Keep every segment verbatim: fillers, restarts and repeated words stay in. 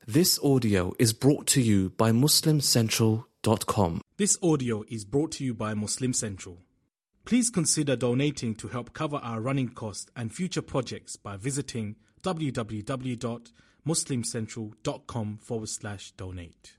This audio is brought to you by Muslim Central dot com. This audio is brought to you by Muslim Central. Please consider donating to help cover our running costs and future projects by visiting www.muslimcentral.com forward slash donate.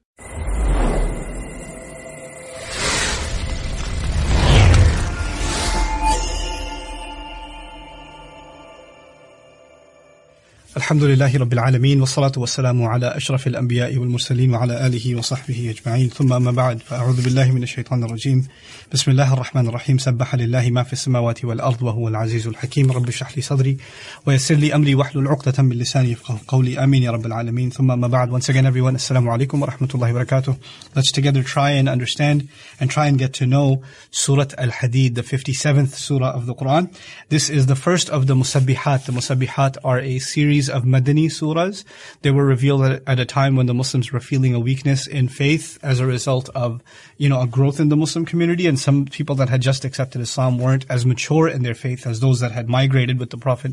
الحمد لله رب العالمين والصلاة والسلام على أشرف الأنبياء والمرسلين وعلى آله وصحبه أجمعين ثم أما بعد فأعوذ بالله من الشيطان الرجيم بسم الله الرحمن الرحيم سبح لله ما في السماوات والأرض وهو العزيز الحكيم رب اشرح لي صدري ويسر لي أمري واحلل عقدة من لساني يفقهوا قولي آمين يا رب العالمين ثم أما بعد. Once again everyone, Assalamu alaikum wa rahmatullahi wa barakatuh. Let's together try and understand and try and get to know Surah Al-Hadid, the fifty-seventh surah of the Quran. This is the first of the Musabbihat. The Musabbihat are a series of Madani surahs. They were revealed at, at a time when the Muslims were feeling a weakness in faith as a result of, you know, a growth in the Muslim community, and some people that had just accepted Islam weren't as mature in their faith as those that had migrated with the Prophet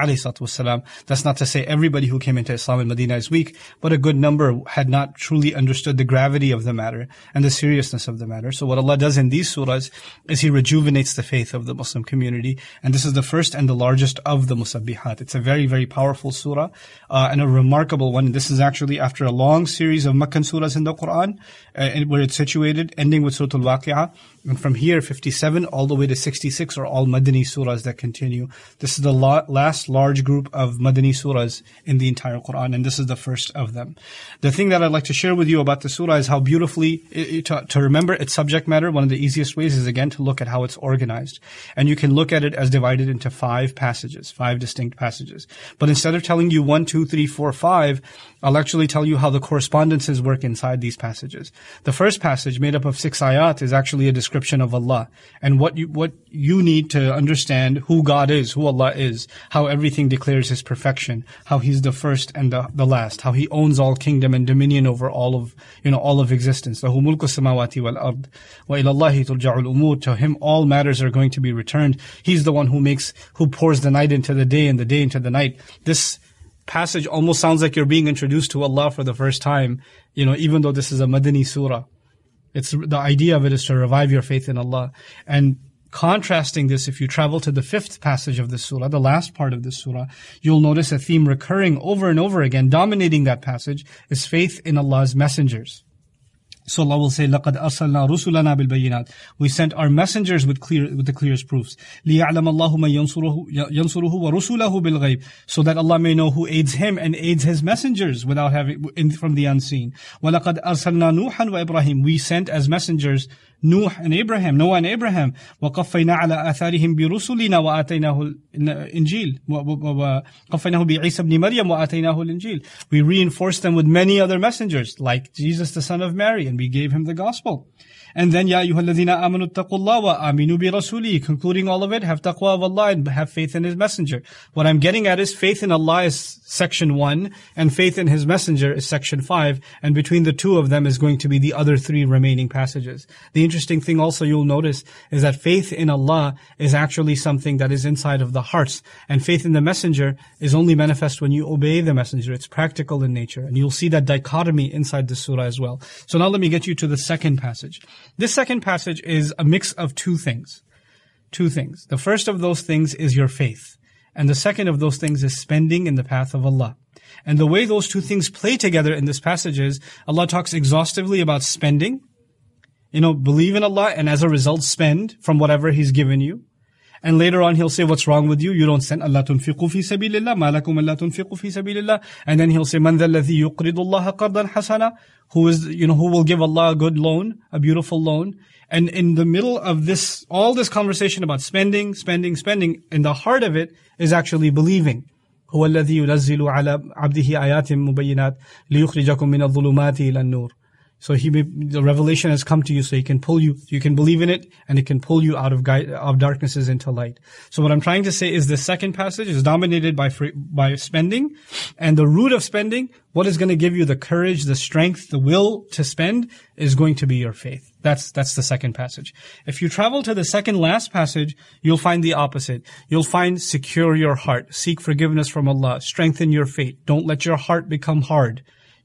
ﷺ. That's not to say everybody who came into Islam in Medina is weak, but a good number had not truly understood the gravity of the matter and the seriousness of the matter. So what Allah does in these surahs is He rejuvenates the faith of the Muslim community, and this is the first and the largest of the Musabbihat. It's a very, very powerful surah uh, and a remarkable one. This is actually after a long series of Makkan surahs in the Quran, uh, where it's situated, ending with Surah Al-Waqi'ah. And from here, fifty-seven all the way to sixty-six are all Madani surahs that continue. This is the la- last large group of Madani surahs in the entire Quran, and this is the first of them. The thing that I'd like to share with you about the surah is how beautifully, it, to, to remember its subject matter, one of the easiest ways is again to look at how it's organized. And you can look at it as divided into five passages, five distinct passages. But instead of telling you one, two, three, four, five, I'll actually tell you how the correspondences work inside these passages. The first passage, made up of six ayat, is actually a description of Allah and what you what you need to understand who God is, who Allah is, how everything declares His perfection, how He's the first and the, the last, how He owns all kingdom and dominion over all of you know all of existence. Lahu mulku samawati wal ard wa ila Allahi turja'ul umur. To Him all matters are going to be returned. He's the one who makes, who pours the night into the day and the day into the night. This passage almost sounds like you're being introduced to Allah for the first time, you know, even though this is a Madani surah. It's the idea of it is to revive your faith in Allah. And contrasting this, if you travel to the fifth passage of the surah, the last part of the surah, you'll notice a theme recurring over and over again, dominating that passage, is faith in Allah's messengers. So Allah will say, لَقَدْ أَرْسَلْنَا رُسُلَنَا بِالْبَيِّنَاتِ. We sent our messengers with clear, with the clearest proofs. لِيَعْلَمَ اللَّهُ مَنْ يَنْصُرُهُ يَنْصُرُهُ وَرُسُلَهُ بِالْغَيْبِ. So that Allah may know who aids Him and aids His messengers without having, in, from the unseen. وَلَقَدْ أَرْسَلْنَا نُوحًا وَإِبْرَاهِيمَ. We sent as messengers Nuh and Abraham, Noah and Abraham. وَقَفَّيْنَا عَلَىٰ آثَارِهِمْ بِرُسُلِنَا وَآتَيْنَاهُ الْإِنْجِيلِ وَقَفَّيْنَاهُ بِعِيسَى بْنِ مَرْيَمَ وَآتَيْنَاهُ الْإِنْجِيلِ. We reinforced them with many other messengers, like Jesus the son of Mary, and we gave Him the gospel. And then, Ya ayyuhalladhina amanu ttaqullah wa aminu bi rasuli. Concluding all of it, have taqwa of Allah and have faith in His messenger. What I'm getting at is faith in Allah is section one, and faith in His messenger is section five, and between the two of them is going to be the other three remaining passages. The interesting thing also you'll notice is that faith in Allah is actually something that is inside of the hearts, and faith in the messenger is only manifest when you obey the messenger. It's practical in nature, and you'll see that dichotomy inside the surah as well. So now let me get you to the second passage. This second passage is a mix of two things. Two things. The first of those things is your faith. And the second of those things is spending in the path of Allah. And the way those two things play together in this passage is Allah talks exhaustively about spending. You know, believe in Allah and as a result spend from whatever He's given you. And later on He'll say, what's wrong with you? You don't spend. Allah tunfiqu fi sabilillah. Ma lakum alla tunfiqu fi sabilillah. And then He'll say, Man dhal ladhi yuqridu Allah qardan hasana. Who is, you know, who will give Allah a good loan, a beautiful loan. And in the middle of this, all this conversation about spending, spending, spending, in the heart of it is actually believing. هو الذي ينزل على عبده آيات مبينات ليخرجكم من الظلمات إلى النور. So he may, the revelation has come to you, so he can pull you, you can believe in it, and it can pull you out of guide, of darknesses into light. So what I'm trying to say is the second passage is dominated by free, by spending, and the root of spending, what is going to give you the courage, the strength, the will to spend, is going to be your faith. That's, that's the second passage. If you travel to the second last passage, you'll find the opposite. You'll find secure your heart, seek forgiveness from Allah, strengthen your faith, don't let your heart become hard.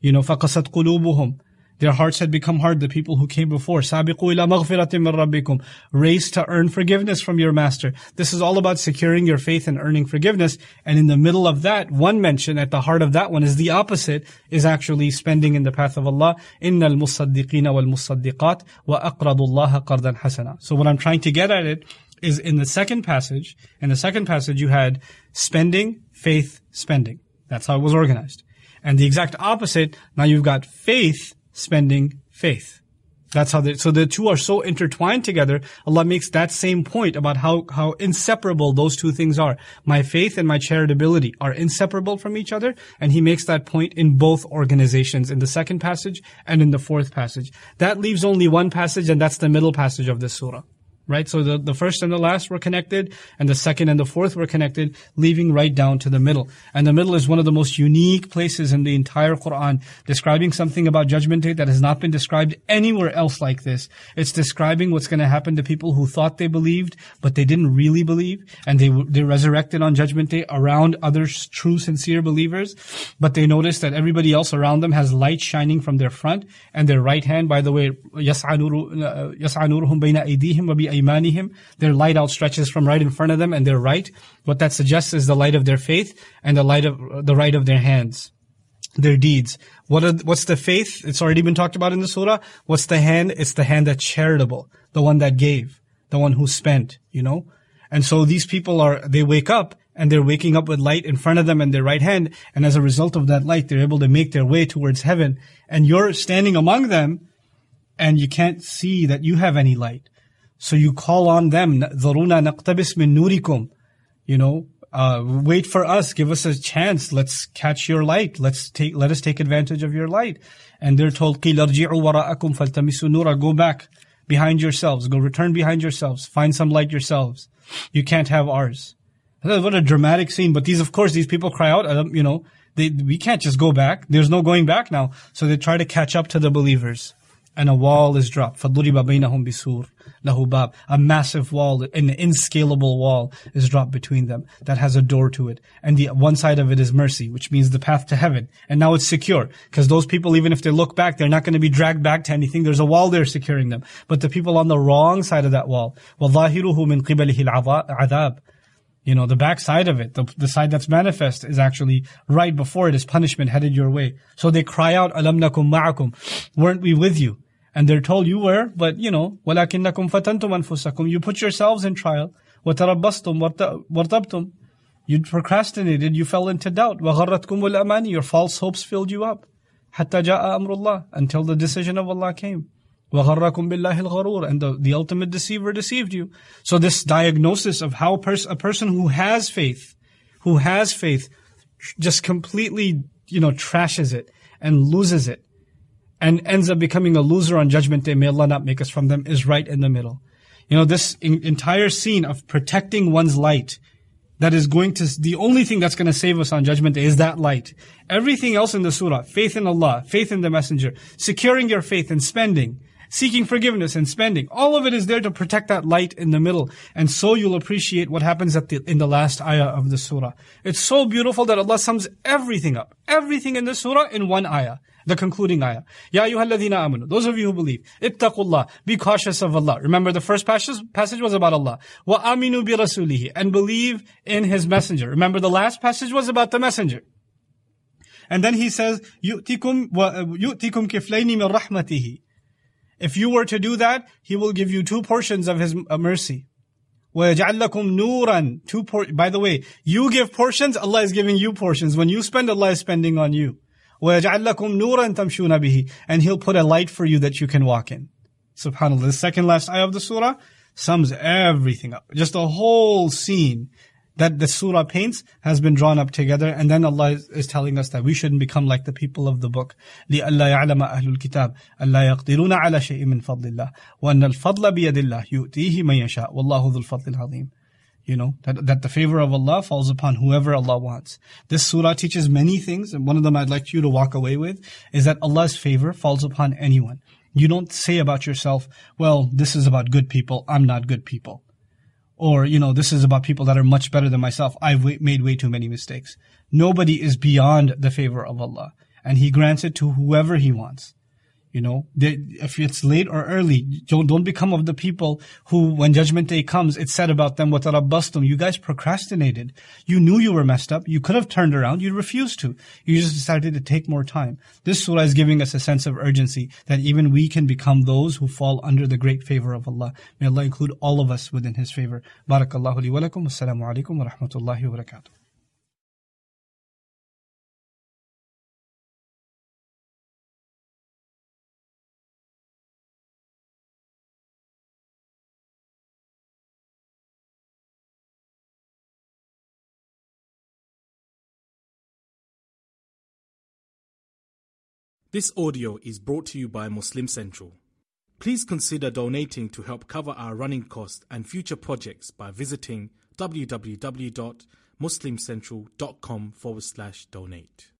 You know, فَقَسَتْ قُلُوبُهُم. Their hearts had become hard, the people who came before. سَابِقُوا إِلَى مَغْفِرَةٍ مِّن رَبِّكُمْ. Race to earn forgiveness from your master. This is all about securing your faith and earning forgiveness. And in the middle of that, one mention at the heart of that one is the opposite, is actually spending in the path of Allah. إِنَّ الْمُصَّدِّقِينَ وَالْمُصَّدِّقَاتِ وَأَقْرَضُوا اللَّهَ قَرْضًا حَسَنًا. So what I'm trying to get at it is in the second passage, in the second passage you had spending, faith, spending. That's how it was organized. And the exact opposite, now you've got faith, spending, faith. That's how they, so the two are so intertwined together. Allah makes that same point about how, how inseparable those two things are. My faith and my charitability are inseparable from each other. And He makes that point in both organizations, in the second passage and in the fourth passage. That leaves only one passage, and that's the middle passage of this surah. Right? So the, the first and the last were connected, and the second and the fourth were connected, leaving right down to the middle. And the middle is one of the most unique places in the entire Quran, describing something about Judgment Day that has not been described anywhere else like this. It's describing what's going to happen to people who thought they believed, but they didn't really believe, and they they resurrected on Judgment Day around other true, sincere believers. But they noticed that everybody else around them has light shining from their front and their right hand. By the way, يَسْعَى نُورُهُمْ بَيْنَ أَيْدِيهِمْ وَبِأَيْمَانِهِمْ. Their light outstretches from right in front of them, and they're right. What that suggests is the light of their faith and the light of the right of their hands, their deeds. What are, what's the faith? It's already been talked about in the surah. What's the hand? It's the hand that's charitable, the one that gave, the one who spent, you know. And so these people are, they wake up, and they're waking up with light in front of them and their right hand, and as a result of that light, they're able to make their way towards heaven. And you're standing among them, and you can't see that you have any light. So you call on them, ذَرُونَا نَقْتَبِسْ مِن نُورِكُمْ. You know, uh, wait for us, give us a chance, let's catch your light, let's take, let us take advantage of your light. And they're told, قِيلَ ارْجِعُوا وَرَاءَكُمْ فَالْتَمِسُوا نُورًا. Go back behind yourselves, go return behind yourselves, find some light yourselves. You can't have ours. What a dramatic scene. But these, of course, these people cry out, um, you know, they, we can't just go back. There's no going back now. So they try to catch up to the believers. And a wall is dropped. فَضُرِبَ بَيْنَهُمْ بِسُورٍ لَهُ بَابٍ. A massive wall, an inscalable wall is dropped between them that has a door to it. And the one side of it is mercy, which means the path to heaven. And now it's secure. Because those people, even if they look back, they're not going to be dragged back to anything. There's a wall there securing them. But the people on the wrong side of that wall, وَظَاهِرُهُ مِنْ قِبَلِهِ الْعَذَابِ. You know, the back side of it, the, the side that's manifest, is actually right before it is punishment headed your way. So they cry out, أَلَمْ نَكُمْ مَعَكُمْ. Weren't we with you? And they're told, you were, but you know, وَلَكِنَّكُمْ فَتَنْتُمْ أَنفُسَكُمْ. You put yourselves in trial. وَتَرَبَّصْتُمْ وَارْتَبْتُمْ. You procrastinated, you fell into doubt. وَغَرَّتْكُمُ الْأَمَانِي. Your false hopes filled you up. حَتَّى جَاءَ أَمْرُ اللَّهِ. Until the decision of Allah came. وَغَرَّكُمْ بِاللَّهِ الْغَرُورِ. And the, the ultimate deceiver deceived you. So this diagnosis of how a, pers- a person who has faith, who has faith, just completely, you know, trashes it and loses it, and ends up becoming a loser on Judgment Day, may Allah not make us from them, is right in the middle. You know, this in, entire scene of protecting one's light, that is going to, the only thing that's going to save us on Judgment Day is that light. Everything else in the surah, faith in Allah, faith in the Messenger, securing your faith and spending, seeking forgiveness and spending, all of it is there to protect that light in the middle. And so you'll appreciate what happens at the, in the last ayah of the surah. It's so beautiful that Allah sums everything up, everything in the surah in one ayah. The concluding ayah. Ya ayyuhalladhina amanu. Those of you who believe. Ittaqullah. Be cautious of Allah. Remember the first passage, passage was about Allah. Wa aminu bi rasulihi. And believe in His messenger. Remember the last passage was about the messenger. And then He says, yu'tikum wa yu'tikum kiflayni min rahmatihi. If you were to do that, He will give you two portions of His mercy. Wa yaj'al lakum nuran. Two por- By the way, you give portions, Allah is giving you portions. When you spend, Allah is spending on you. وَيَجْعَلْ لَكُمْ نُورًا تَمْشُونَ بِهِ. And He'll put a light for you that you can walk in. SubhanAllah. The second last ayah of the surah sums everything up. Just a whole scene that the surah paints has been drawn up together. And then Allah is, is telling us that we shouldn't become like the people of the book. لِأَلَّا يَعْلَمَ أَهْلُ الْكِتَابِ أَلَّا يَقْدِرُونَ عَلَى شَيْءٍ مِّن فَضْلِ اللَّهِ وَأَنَّ الْفَضْلَ بِيَدِ اللَّهِ يُؤْتِيهِ مَن يَشَاءُ وَاللَّهُ ذُو الْفَضْلِ الْعَظِيمِ. You know, that, that the favor of Allah falls upon whoever Allah wants. This surah teaches many things, and one of them I'd like you to walk away with is that Allah's favor falls upon anyone. You don't say about yourself, well, this is about good people, I'm not good people. Or, you know, this is about people that are much better than myself, I've made way too many mistakes. Nobody is beyond the favor of Allah. and He grants it to whoever He wants. You know, they, if it's late or early, don't, don't become of the people who, when Judgment Day comes, it's said about them, وَتَرَبَّصْتُمْ, you guys procrastinated. You knew you were messed up. You could have turned around. You refused to. You just decided to take more time. This surah is giving us a sense of urgency that even we can become those who fall under the great favor of Allah. May Allah include all of us within His favor. Barakallahu li wa lakum. Assalamu alaikum wa rahmatullahi wa barakatuh. This audio is brought to you by Muslim Central. Please consider donating to help cover our running costs and future projects by visiting www.muslimcentral.com forward slash donate.